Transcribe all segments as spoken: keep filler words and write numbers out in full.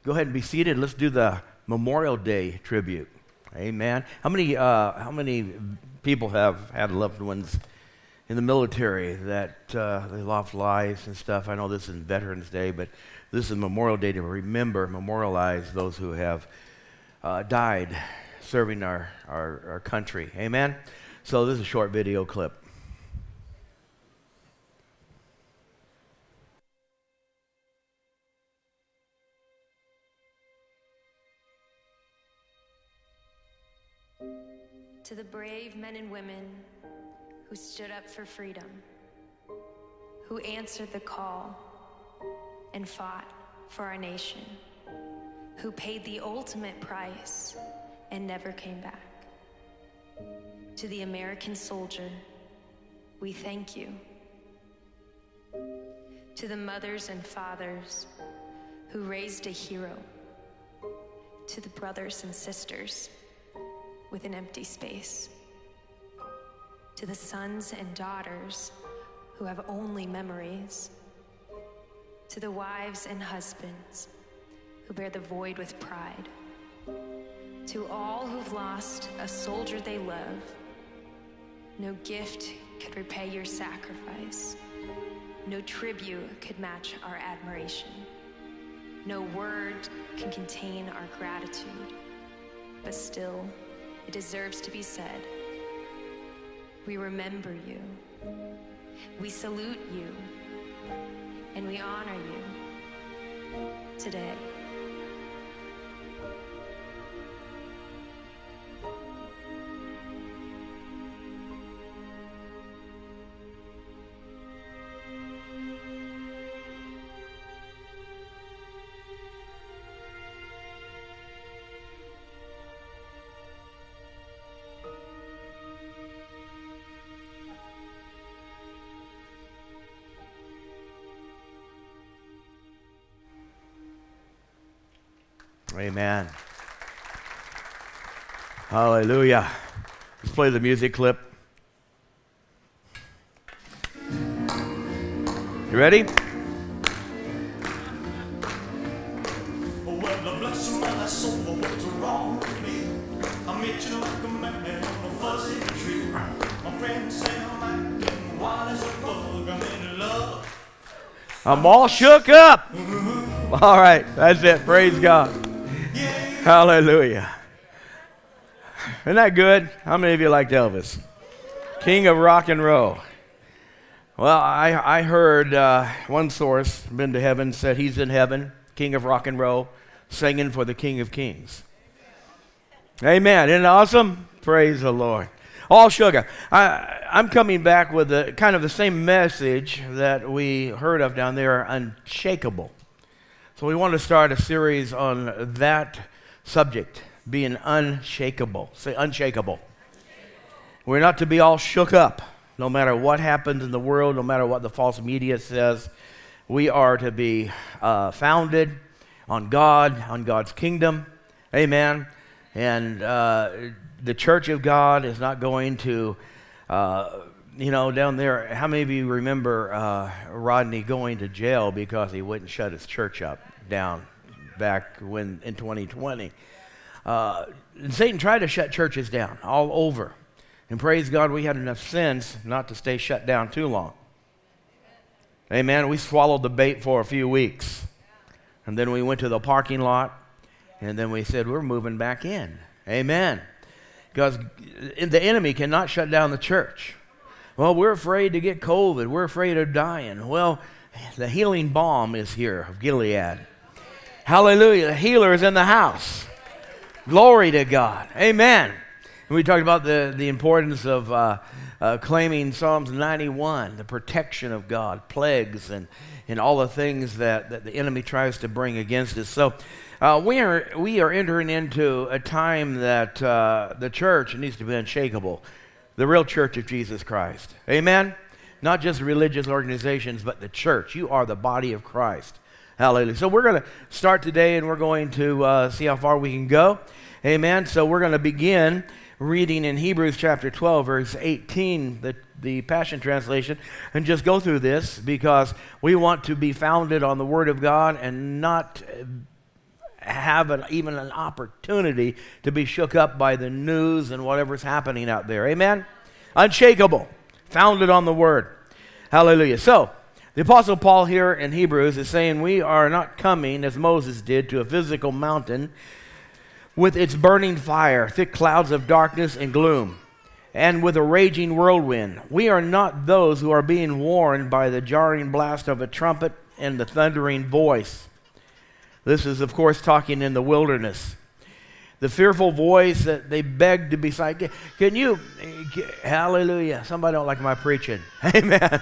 go ahead and be seated. Let's do the Memorial Day tribute. Amen. How many uh, how many people have had loved ones in the military that uh, they lost lives and stuff? I know this is Veterans Day, but this is Memorial Day to remember, memorialize those who have uh, died serving our, our, our country. Amen. So this is a short video clip. To the brave men and women who stood up for freedom, who answered the call and fought for our nation, who paid the ultimate price and never came back. To the American soldier, we thank you. To the mothers and fathers who raised a hero, to the brothers and sisters with an empty space, to the sons and daughters who have only memories, to the wives and husbands who bear the void with pride, to all who've lost a soldier they love, no gift could repay your sacrifice, no tribute could match our admiration, no word can contain our gratitude, but still, it deserves to be said. We remember you, we salute you, and we honor you today. Amen. Hallelujah. Let's play the music clip. You ready? Well, the bless my soul, what's wrong with me? I met you like a man on a fuzzy tree. My friend said I'm acting wild as a bug. I'm in love. I'm all shook up. All right, that's it. Praise God. Hallelujah. Isn't that good? How many of you liked Elvis? King of rock and roll. Well, I, I heard uh, one source, been to heaven, said he's in heaven, King of rock and roll, singing for the King of Kings. Amen. Isn't it awesome? Praise the Lord. All sugar. I, I'm coming back with a, kind of the same message that we heard of down there, unshakable. So we want to start a series on that subject, being unshakable. Say unshakable. We're not to be all shook up, no matter what happens in the world, no matter what the false media says. We are to be uh, founded on God, on God's kingdom. Amen. And uh, the church of God is not going to, uh, you know, down there, how many of you remember uh, Rodney going to jail because he wouldn't shut his church up down back when in twenty twenty? Uh, Satan tried to shut churches down all over. And praise God, we had enough sense not to stay shut down too long. Amen. We swallowed the bait for a few weeks. And then we went to the parking lot. And then we said, we're moving back in. Amen. Because the enemy cannot shut down the church. Well, we're afraid to get COVID. We're afraid of dying. Well, the healing balm is here of Gilead. Hallelujah. The healer is in the house. Glory to God. Amen. And we talked about the, the importance of uh, uh, claiming Psalms ninety-one, the protection of God, plagues, and, and all the things that, that the enemy tries to bring against us. So uh, we are we are entering into a time that uh, the church needs to be unshakable. The real church of Jesus Christ. Amen? Not just religious organizations, but the church. You are the body of Christ. Hallelujah. So we're going to start today, and we're going to uh, see how far we can go. Amen. So we're going to begin reading in Hebrews chapter twelve, verse eighteen, the, the Passion Translation, and just go through this because we want to be founded on the Word of God and not have an, even an opportunity to be shook up by the news and whatever's happening out there. Amen? Unshakable, founded on the Word. Hallelujah. So, the Apostle Paul here in Hebrews is saying we are not coming, as Moses did, to a physical mountain with its burning fire, thick clouds of darkness and gloom, and with a raging whirlwind. We are not those who are being warned by the jarring blast of a trumpet and the thundering voice. This is, of course, talking in the wilderness. The fearful voice that they begged to be silent. Can you, hallelujah, somebody don't like my preaching. Amen.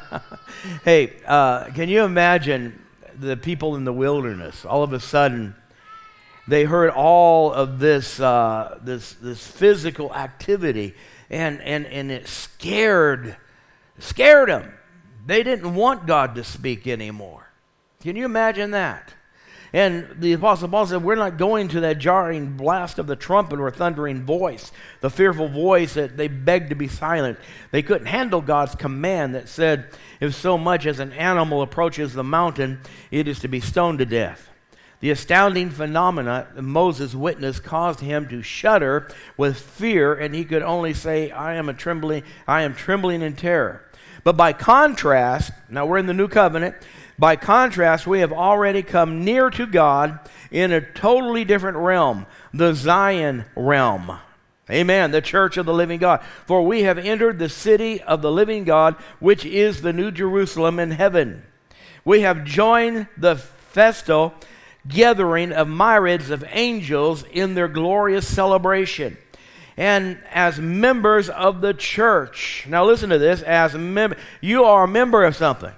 Hey, uh, can you imagine the people in the wilderness? All of a sudden, they heard all of this, uh, this, this physical activity, and, and, and it scared, scared them. They didn't want God to speak anymore. Can you imagine that? And the Apostle Paul said, we're not going to that jarring blast of the trumpet or thundering voice, the fearful voice that they begged to be silent. They couldn't handle God's command that said, if so much as an animal approaches the mountain, it is to be stoned to death. The astounding phenomena that Moses witnessed caused him to shudder with fear, and he could only say, I am a trembling, I am trembling in terror. But by contrast, now we're in the new covenant, by contrast, we have already come near to God in a totally different realm, the Zion realm. Amen, the church of the living God. For we have entered the city of the living God, which is the new Jerusalem in heaven. We have joined the festal gathering of myriads of angels in their glorious celebration. And as members of the church, now listen to this, as mem- you are a member of something.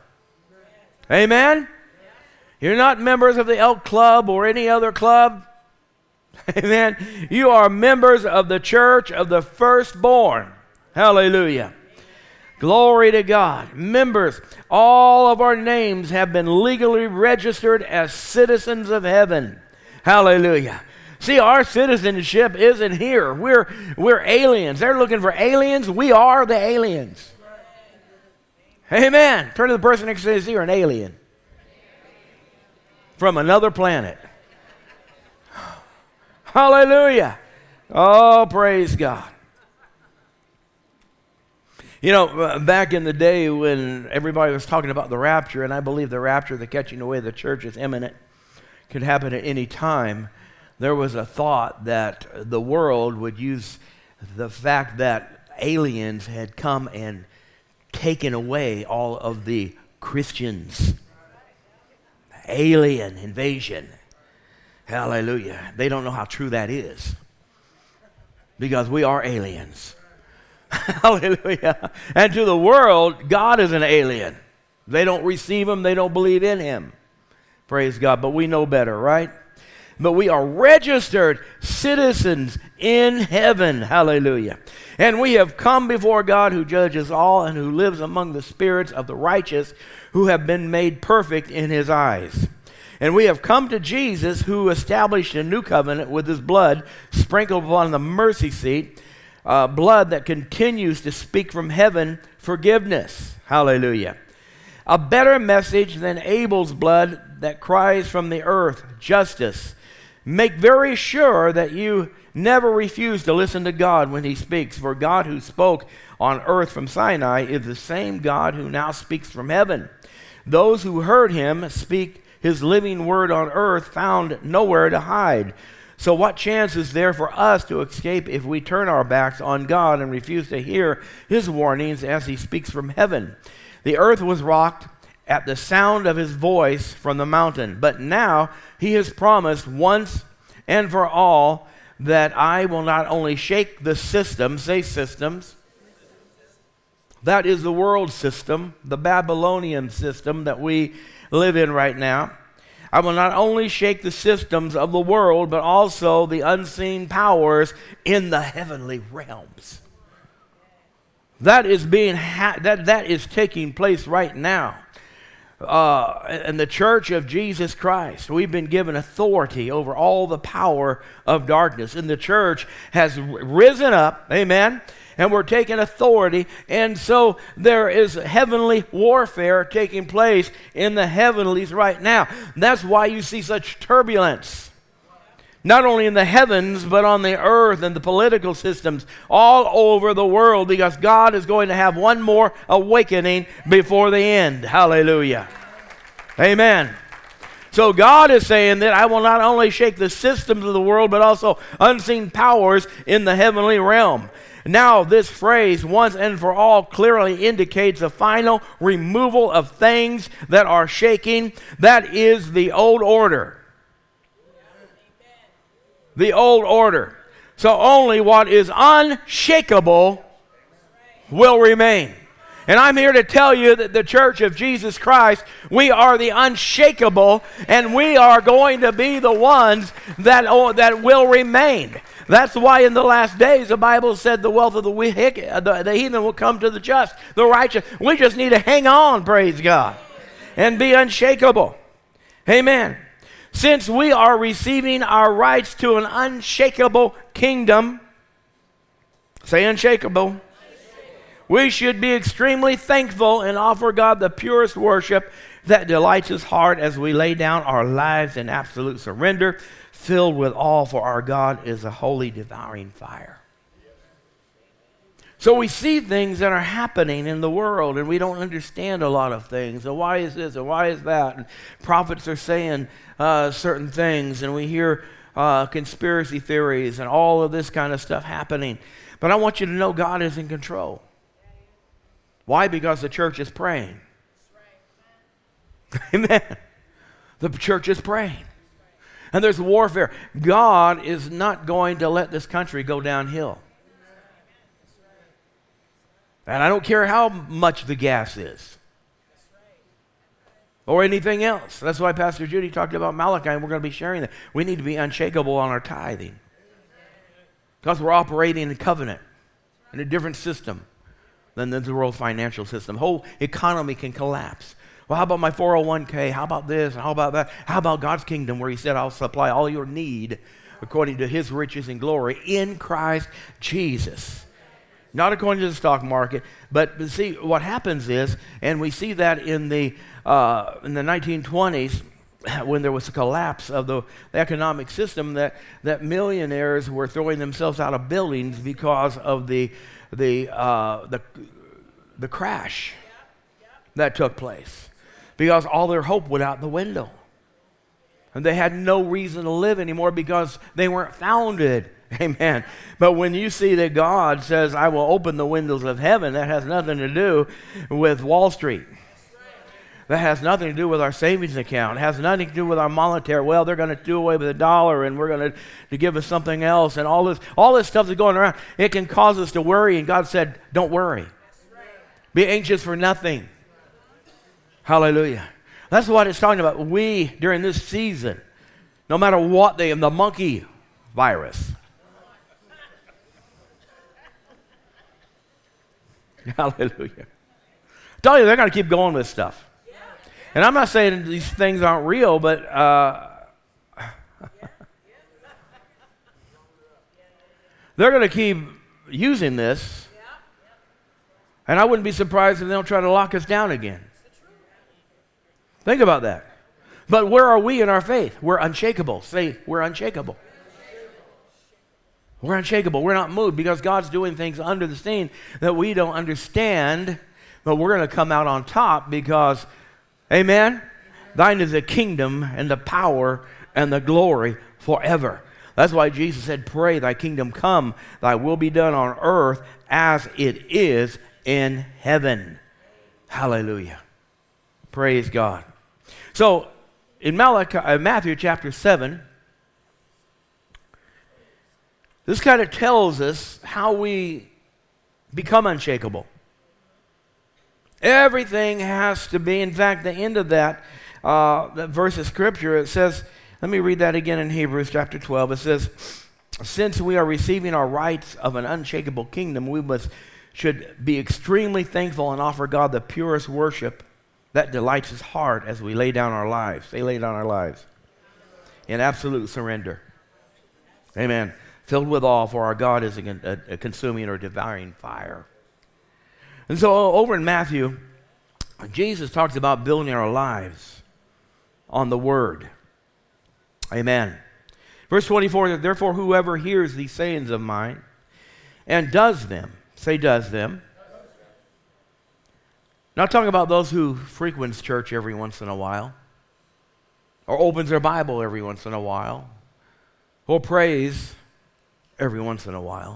Amen? You're not members of the Elk Club or any other club. Amen? You are members of the church of the firstborn. Hallelujah. Glory to God. Members, all of our names have been legally registered as citizens of heaven. Hallelujah. See, our citizenship isn't here. We're, we're aliens. They're looking for aliens. We are the aliens. Amen. Turn to the person next to you, you're an alien from another planet. Hallelujah. Oh, praise God. You know, back in the day when everybody was talking about the rapture, and I believe the rapture, the catching away of the church, is imminent, could happen at any time, there was a thought that the world would use the fact that aliens had come and taken away all of the Christians. Alien invasion. Hallelujah. They don't know how true that is, because we are aliens. Hallelujah. And to the world, God is an alien. They don't receive him. They don't believe in him. Praise God. But we know better, right? But we are registered citizens in heaven. Hallelujah. And we have come before God, who judges all and who lives among the spirits of the righteous, who have been made perfect in his eyes. And we have come to Jesus, who established a new covenant with his blood sprinkled upon the mercy seat, uh, blood that continues to speak from heaven forgiveness. Hallelujah. A better message than Abel's blood that cries from the earth justice. Make very sure that you never refuse to listen to God when he speaks, for God who spoke on earth from Sinai is the same God who now speaks from heaven. Those who heard him speak his living word on earth found nowhere to hide. So what chance is there for us to escape if we turn our backs on God and refuse to hear his warnings as he speaks from heaven? The earth was rocked at the sound of his voice from the mountain, but now he has promised once and for all that I will not only shake the system, say systems, that is the world system, the Babylonian system that we live in right now. I will not only shake the systems of the world, but also the unseen powers in the heavenly realms. That is being ha- that that is taking place right now. Uh, in the church of Jesus Christ, we've been given authority over all the power of darkness. And the church has risen up, amen, and we're taking authority. And so there is heavenly warfare taking place in the heavenlies right now. That's why you see such turbulence. not only in the heavens, but on the earth and the political systems all over the world, because God is going to have one more awakening before the end. Hallelujah. Amen. So God is saying that I will not only shake the systems of the world, but also unseen powers in the heavenly realm. Now, this phrase, once and for all, clearly indicates the final removal of things that are shaking. That is the old order. The old order. So only what is unshakable will remain. And I'm here to tell you that the Church of Jesus Christ, we are the unshakable, and we are going to be the ones that, oh, that will remain. That's why in the last days the Bible said the wealth of the, wicked, the, the heathen will come to the just, the righteous. We just need to hang on, praise God, and be unshakable. Amen. Since we are receiving our rights to an unshakable kingdom, say unshakable, we should be extremely thankful and offer God the purest worship that delights His heart as we lay down our lives in absolute surrender, filled with awe, for our God is a holy, devouring fire. So we see things that are happening in the world, and we don't understand a lot of things. And why is this, and why is that? And prophets are saying uh, certain things, and we hear uh, conspiracy theories and all of this kind of stuff happening. But I want you to know God is in control. Why? Because the church is praying. Amen. The church is praying. And there's warfare. God is not going to let this country go downhill. And I don't care how much the gas is or anything else. That's why Pastor Judy talked about Malachi, and we're going to be sharing that. We need to be unshakable on our tithing because we're operating in covenant in a different system than the world financial system. The whole economy can collapse. Well, how about my four oh one k? How about this? How about that? How about God's kingdom, where He said, I'll supply all your need according to His riches and glory in Christ Jesus. Not according to the stock market, but see, what happens is, and we see that in the uh, in the nineteen twenties, when there was a collapse of the, the economic system, that, that millionaires were throwing themselves out of buildings because of the the uh, the the crash that took place, because all their hope went out the window, and they had no reason to live anymore because they weren't founded. Amen. But when you see that God says, I will open the windows of heaven, that has nothing to do with Wall Street. That has nothing to do with our savings account. It has nothing to do with our monetary. Well, they're going to do away with the dollar, and we're going to, to give us something else. And all this, all this stuff is going around. It can cause us to worry. And God said, don't worry. Be anxious for nothing. Hallelujah. That's what it's talking about. We, during this season, no matter what they, the monkey virus. Hallelujah. I tell you, they're going to keep going with stuff. And I'm not saying these things aren't real, but uh, they're going to keep using this. And I wouldn't be surprised if they don't try to lock us down again. Think about that. But where are we in our faith? We're unshakable. Say, we're unshakable. We're unshakable. We're not moved because God's doing things under the scene that we don't understand, but we're going to come out on top because, amen, thine is the kingdom and the power and the glory forever. That's why Jesus said, pray, thy kingdom come, thy will be done on earth as it is in heaven. Hallelujah. Praise God. So, in Malachi, uh, Matthew chapter seven, this kind of tells us how we become unshakable. Everything has to be, in fact, the end of that, uh, that verse of Scripture, it says, let me read that again in Hebrews chapter twelve. It says, since we are receiving our rights of an unshakable kingdom, we must should be extremely thankful and offer God the purest worship that delights His heart as we lay down our lives. They lay down our lives in absolute surrender. Amen. Filled with awe, for our God is a, a, a consuming or devouring fire. And so over in Matthew, Jesus talks about building our lives on the Word. Amen. Verse twenty-four, therefore whoever hears these sayings of mine and does them, say does them. Not talking about those who frequents church every once in a while, or opens their Bible every once in a while, or prays every once in a while.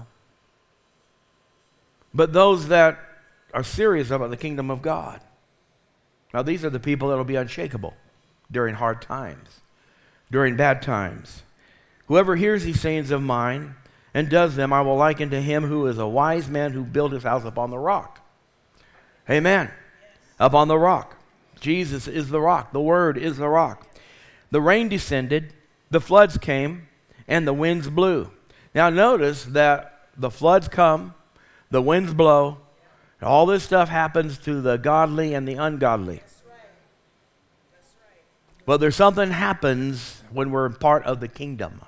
But those that are serious about the kingdom of God. Now these are the people that will be unshakable during hard times, during bad times. Whoever hears these sayings of mine and does them, I will liken to him who is a wise man who built his house upon the rock. Amen. Upon the rock. Jesus is the rock. The Word is the rock. The rain descended, the floods came, and the winds blew. Now notice that the floods come, the winds blow, and all this stuff happens to the godly and the ungodly. That's right. That's right. But there's something happens when we're part of the kingdom.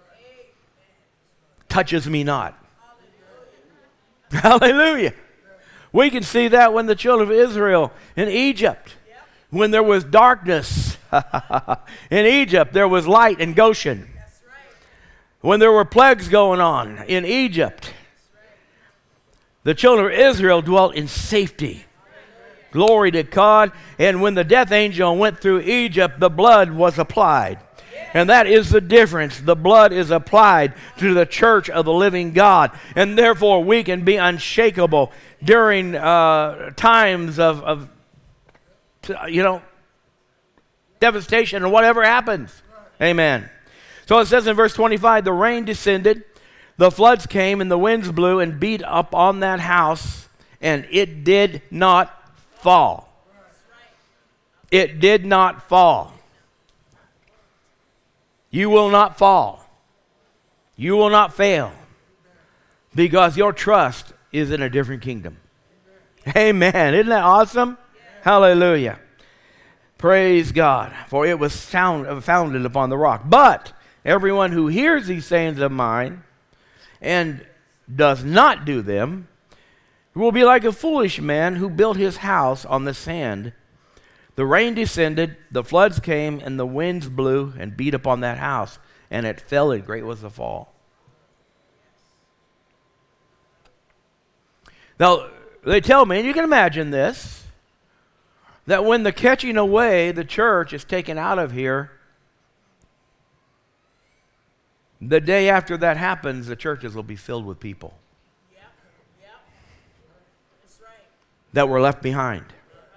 Touches me not. Hallelujah. Hallelujah. We can see that when the children of Israel in Egypt, yep. when there was darkness in Egypt, there was light in Goshen. That's right. When there were plagues going on in Egypt, the children of Israel dwelt in safety. Glory to God. And when the death angel went through Egypt, the blood was applied. And that is the difference. The blood is applied to the church of the living God. And therefore we can be unshakable during uh, times of, of, you know, devastation or whatever happens. Amen. So it says in verse twenty-five, the rain descended, the floods came, and the winds blew and beat up on that house, and it did not fall. It did not fall. You will not fall. You will not fail because your trust is in a different kingdom. Amen. Isn't that awesome? Hallelujah. Praise God. For it was sound, founded upon the rock. But everyone who hears these sayings of mine and does not do them will be like a foolish man who built his house on the sand. The rain descended, the floods came, and the winds blew and beat upon that house, and it fell, and great was the fall. Now, they tell me, and you can imagine this, that when the catching away, the church is taken out of here, the day after that happens, the churches will be filled with people Yep. Yep. That's right. that were left behind.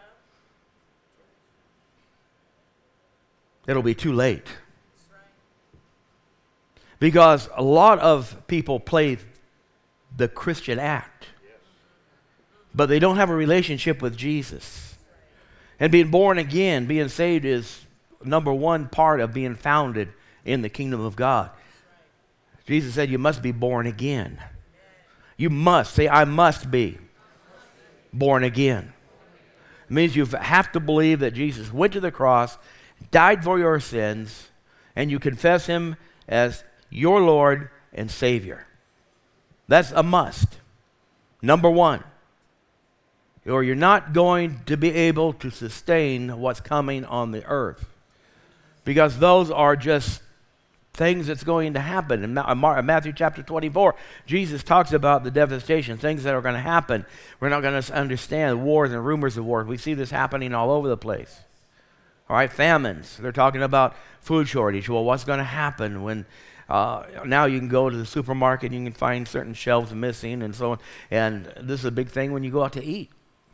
It'll be too late. That's right. Because a lot of people play the Christian act, but they don't have a relationship with Jesus. And being born again, being saved is number one part of being founded in the kingdom of God. Jesus said you must be born again. You must. Say, I must be born again. It means you have to believe that Jesus went to the cross, died for your sins, and you confess him as your Lord and Savior. That's a must. Number one. Or you're not going to be able to sustain what's coming on the earth. Because those are just things that's going to happen. In Matthew chapter twenty-four, Jesus talks about the devastation, things that are going to happen. We're not going to understand wars and rumors of wars. We see this happening all over the place. All right, famines. They're talking about food shortage. Well, what's going to happen when uh, now you can go to the supermarket and you can find certain shelves missing and so on. And this is a big thing when you go out to eat.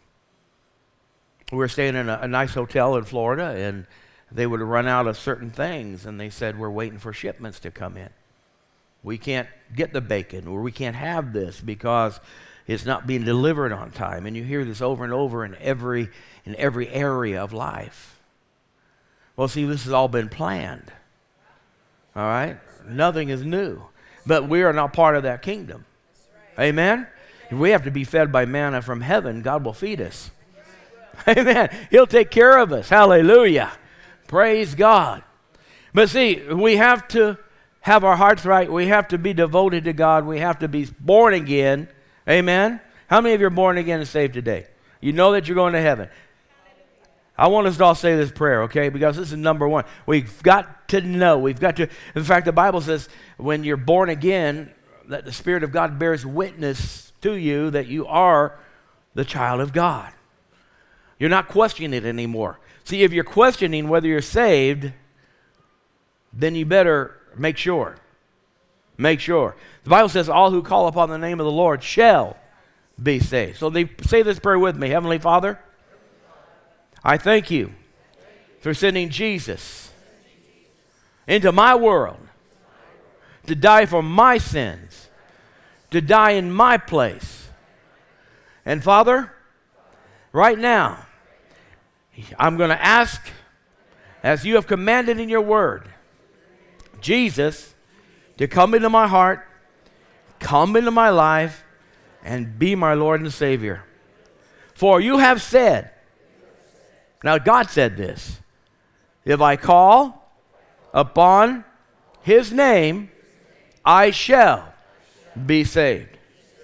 We were staying in a, a nice hotel in Florida, and they would run out of certain things, and they said, we're waiting for shipments to come in. We can't get the bacon, or we can't have this because it's not being delivered on time. And you hear this over and over in every in every area of life. Well, see, this has all been planned. All right? Nothing is new. But we are not part of that kingdom. Amen? If we have to be fed by manna from heaven, God will feed us. Amen. He'll take care of us. Hallelujah. Praise God. But see, we have to have our hearts right. We have to be devoted to God. We have to be born again. Amen. How many of you are born again and saved today? You know that you're going to heaven. I want us to all say this prayer, okay? Because this is number one. We've got to know. We've got to, in fact, the Bible says when you're born again, that the Spirit of God bears witness to you that you are the child of God. You're not questioning it anymore. See, if you're questioning whether you're saved, then you better make sure. Make sure. The Bible says all who call upon the name of the Lord shall be saved. So they say this prayer with me. Heavenly Father, I thank you for sending Jesus into my world to die for my sins, to die in my place. And Father, right now, I'm going to ask, as you have commanded in your word, Jesus to come into my heart, come into my life, and be my Lord and Savior. For you have said, now God said this, if I call upon his name, I shall be saved.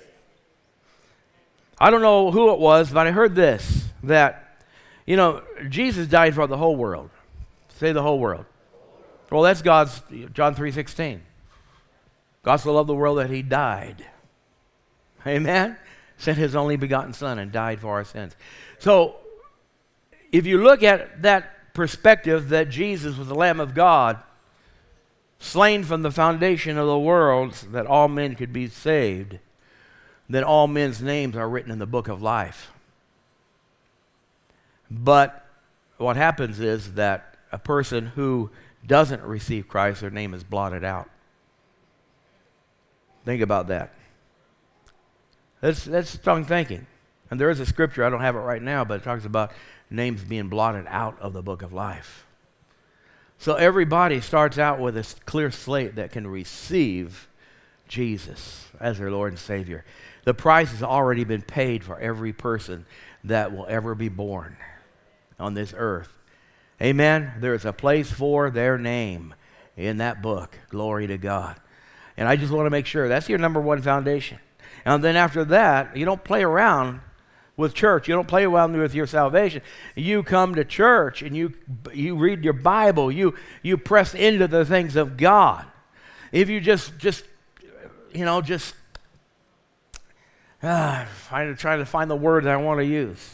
I don't know who it was, but I heard this, that, you know, Jesus died for the whole world. Say the whole world. Well, that's God's, John three sixteen. God so loved the world that he died. Amen? Sent his only begotten Son and died for our sins. So, if you look at that perspective that Jesus was the Lamb of God, slain from the foundation of the world that all men could be saved, then all men's names are written in the book of life. But what happens is that a person who doesn't receive Christ, their name is blotted out. Think about that. That's, that's strong thinking. And there is a scripture, I don't have it right now, but it talks about names being blotted out of the book of life. So everybody starts out with a clear slate that can receive Jesus as their Lord and Savior. The price has already been paid for every person that will ever be born on this earth. Amen? There is a place for their name in that book. Glory to God. And I just want to make sure that's your number one foundation. And then after that, you don't play around with church. You don't play around with your salvation. You come to church and you you read your Bible. You you press into the things of God. If you just just you know just ah, I'm trying to find the word that I want to use.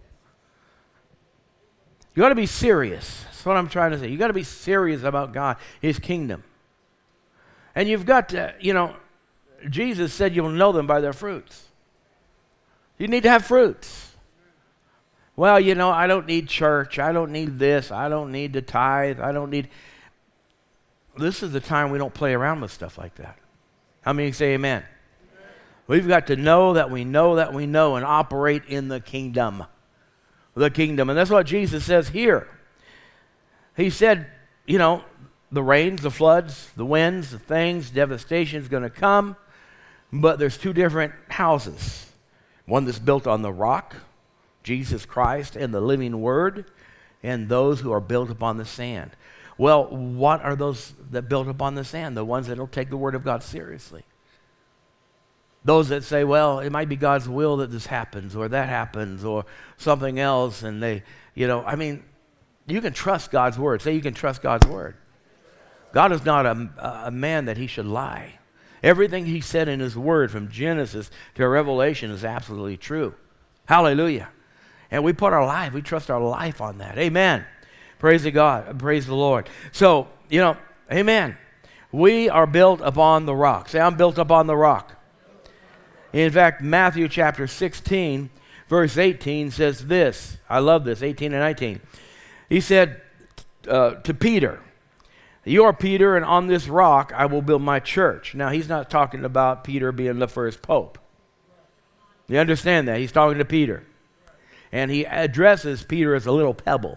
You got to be serious. That's what I'm trying to say. You got to be serious about God, his kingdom. And you've got to, you know, Jesus said you'll know them by their fruits. You need to have fruits. Well, you know, I don't need church. I don't need this. I don't need to tithe. I don't need... This is the time we don't play around with stuff like that. How many say amen? Amen? We've got to know that we know that we know and operate in the kingdom. The kingdom. And that's what Jesus says here. He said, you know, the rains, the floods, the winds, the things, devastation is going to come, but there's two different houses. One that's built on the rock, Jesus Christ and the living word, and those who are built upon the sand. Well, what are those that built upon the sand? The ones that don't take the word of God seriously. Those that say, well, it might be God's will that this happens or that happens or something else, and they, you know, I mean, you can trust God's word. Say you can trust God's word. God is not a, a man that he should lie. Everything he said in his word from Genesis to Revelation is absolutely true. Hallelujah. And we put our life, we trust our life on that. Amen. Praise the God. Praise the Lord. So, you know, amen. We are built upon the rock. Say, I'm built upon the rock. In fact, Matthew chapter sixteen, verse eighteen says this. I love this, eighteen and nineteen. He said uh, to Peter, you are Peter, and on this rock I will build my church. Now, he's not talking about Peter being the first pope. You understand that? He's talking to Peter. And he addresses Peter as a little pebble.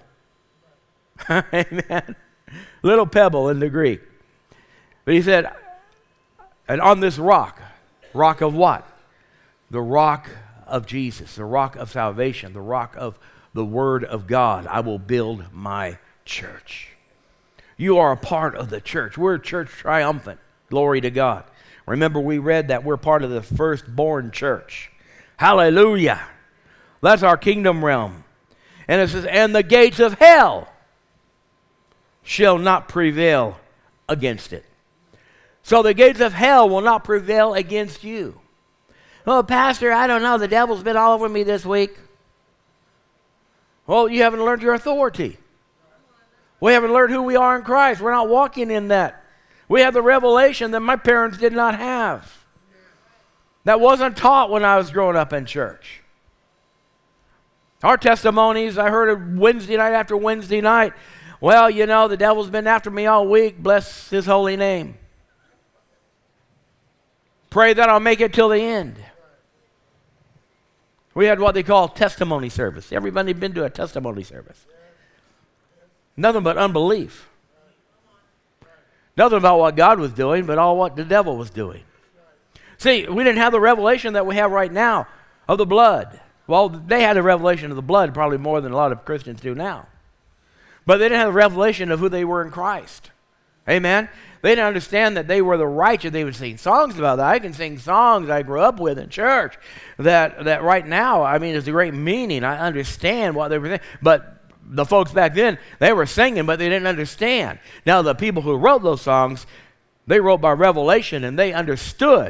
Amen. Little pebble in the Greek. But he said, and on this rock, rock of what? The rock of Jesus, the rock of salvation, the rock of the Word of God, I will build my church. You are a part of the church. We're church triumphant. Glory to God. Remember, we read that we're part of the firstborn church. Hallelujah. That's our kingdom realm. And it says, and the gates of hell shall not prevail against it. So the gates of hell will not prevail against you. Oh, Pastor, I don't know. The devil's been all over me this week. Well, you haven't learned your authority. We haven't learned who we are in Christ. We're not walking in that. We have the revelation that my parents did not have. That wasn't taught when I was growing up in church. Our testimonies, I heard it Wednesday night after Wednesday night. Well, you know, the devil's been after me all week. Bless his holy name. Pray that I'll make it till the end. We had what they call testimony service. Everybody been to a testimony service. Nothing but unbelief. Nothing about what God was doing, but all what the devil was doing. See, we didn't have the revelation that we have right now of the blood. Well, they had the revelation of the blood probably more than a lot of Christians do now. But they didn't have the revelation of who they were in Christ. Amen? They didn't understand that they were the righteous. They would sing songs about that. I can sing songs I grew up with in church that, that right now, I mean, is a great meaning. I understand what they were saying. But the folks back then, they were singing, but they didn't understand. Now, the people who wrote those songs, they wrote by revelation, and they understood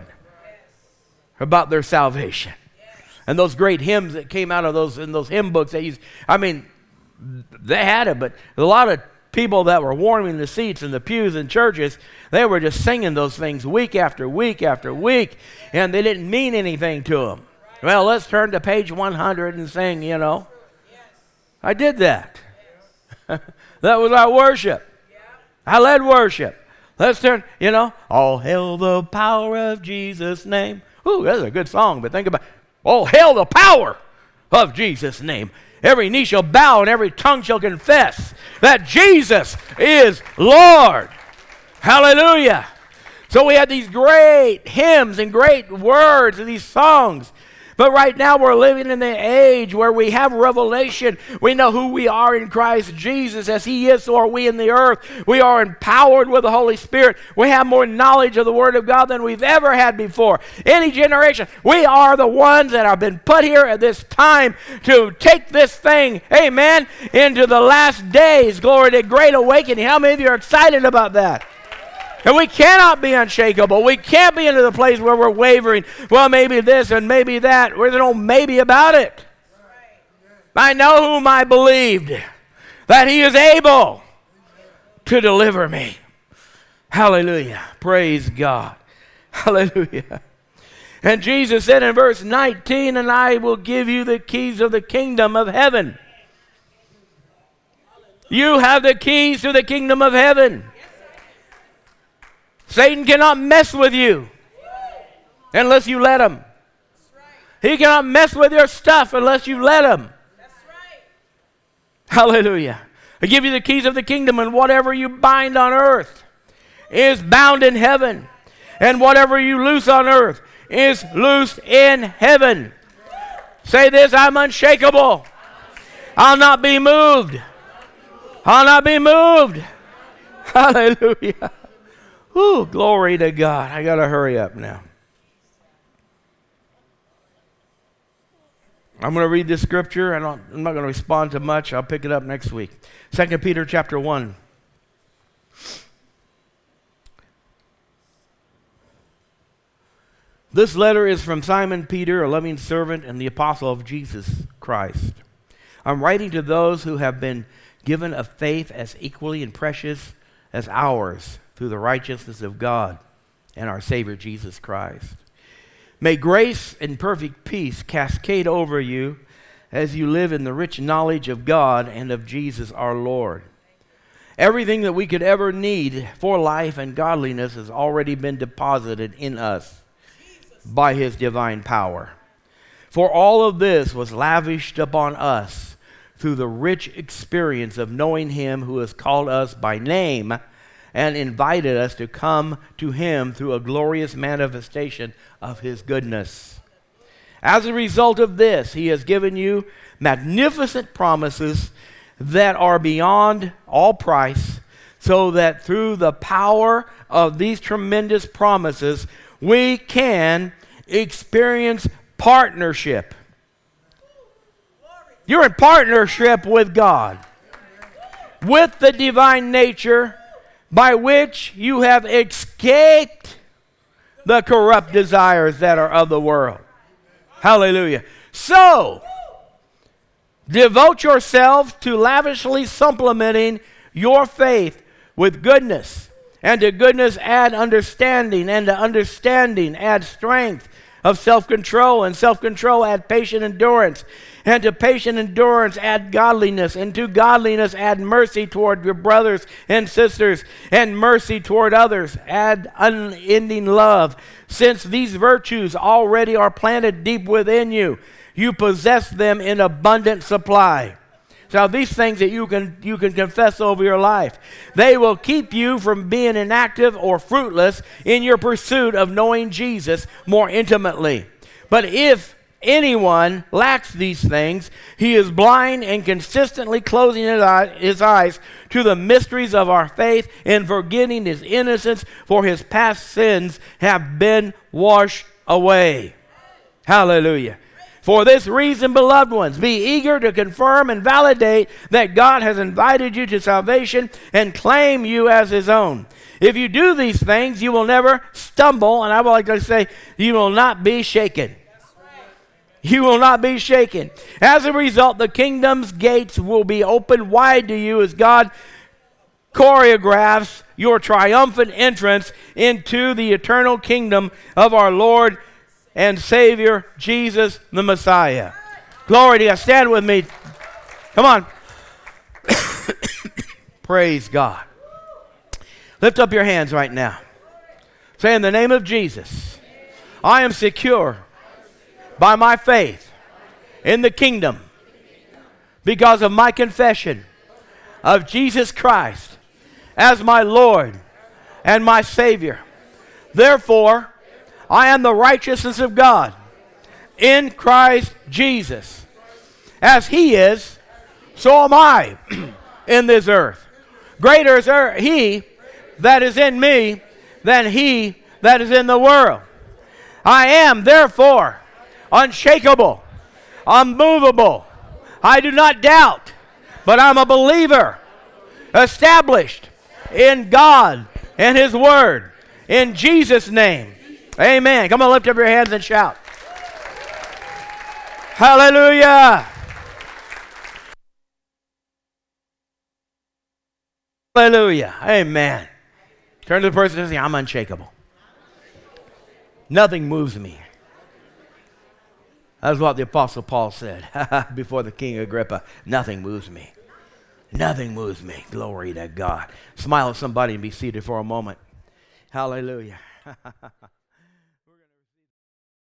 about their salvation. And those great hymns that came out of those in those hymn books, they used, I mean, they had it, but a lot of people that were warming the seats in the pews in churches, they were just singing those things week after week after week, and they didn't mean anything to them. Well, let's turn to page one hundred and sing, you know. I did that. That was our worship. I led worship. Let's turn, you know, all hail the power of Jesus' name. Ooh, that's a good song, but think about it. Oh, hail the power of Jesus' name. Every knee shall bow and every tongue shall confess that Jesus is Lord. Hallelujah. So we had these great hymns and great words and these songs. But right now we're living in the age where we have revelation. We know who we are in Christ Jesus. As He is, so are we in the earth. We are empowered with the Holy Spirit. We have more knowledge of the Word of God than we've ever had before. Any generation. We are the ones that have been put here at this time to take this thing, amen, into the last days. Glory to great awakening. How many of you are excited about that? And we cannot be unshakable. We can't be into the place where we're wavering. Well, maybe this and maybe that. There's no maybe about it. I know whom I believed, that He is able to deliver me. Hallelujah. Praise God. Hallelujah. And Jesus said in verse nineteen, and I will give you the keys of the kingdom of heaven. You have the keys to the kingdom of heaven. Satan cannot mess with you unless you let him. He cannot mess with your stuff unless you let him. Hallelujah. I give you the keys of the kingdom, and whatever you bind on earth is bound in heaven, and whatever you loose on earth is loosed in heaven. Say this: I'm unshakable. I'll not be moved. I'll not be moved. Hallelujah. Whew, glory to God. I got to hurry up now. I'm going to read this scripture. I don't, I'm not going to respond to much. I'll pick it up next week. Second Peter chapter one. This letter is from Simon Peter, a loving servant and the apostle of Jesus Christ. I'm writing to those who have been given a faith as equally and precious as ours, through the righteousness of God and our Savior Jesus Christ. May grace and perfect peace cascade over you as you live in the rich knowledge of God and of Jesus our Lord. Everything that we could ever need for life and godliness has already been deposited in us by His divine power. For all of this was lavished upon us through the rich experience of knowing Him who has called us by name and invited us to come to Him through a glorious manifestation of His goodness. As a result of this, He has given you magnificent promises that are beyond all price, so that through the power of these tremendous promises, we can experience partnership. You're in partnership with God. with the divine nature, by which you have escaped the corrupt desires that are of the world. Hallelujah. So, devote yourselves to lavishly supplementing your faith with goodness, and to goodness add understanding, and to understanding add strength of self-control, and self-control add patient endurance, and to patient endurance add godliness, and to godliness add mercy toward your brothers and sisters, and mercy toward others add unending love. Since these virtues already are planted deep within you, you possess them in abundant supply. So these things that you can you can confess over your life, they will keep you from being inactive or fruitless in your pursuit of knowing Jesus more intimately. But if anyone lacks these things, he is blind and consistently closing his, eye, his eyes to the mysteries of our faith, and forgetting his innocence, for his past sins have been washed away. Hallelujah. For this reason, beloved ones, be eager to confirm and validate that God has invited you to salvation and claim you as his own. If you do these things, you will never stumble, and I would like to say, you will not be shaken. You will not be shaken. As a result, the kingdom's gates will be opened wide to you as God choreographs your triumphant entrance into the eternal kingdom of our Lord and Savior, Jesus the Messiah. Glory to God. Stand with me. Come on. Praise God. Lift up your hands right now. Say, in the name of Jesus, I am secure by my faith in the kingdom because of my confession of Jesus Christ as my Lord and my Savior. Therefore, I am the righteousness of God in Christ Jesus. As he is, so am I in this earth. Greater is er- he that is in me than he that is in the world. I am, therefore, unshakable, unmovable. I do not doubt, but I'm a believer, established in God and his word. In Jesus' name. Amen. Come on, lift up your hands and shout. Hallelujah. Hallelujah. Amen. Turn to the person and say, I'm unshakable. Nothing moves me. That's what the Apostle Paul said before the King Agrippa. Nothing moves me. Nothing moves me. Glory to God. Smile at somebody and be seated for a moment. Hallelujah.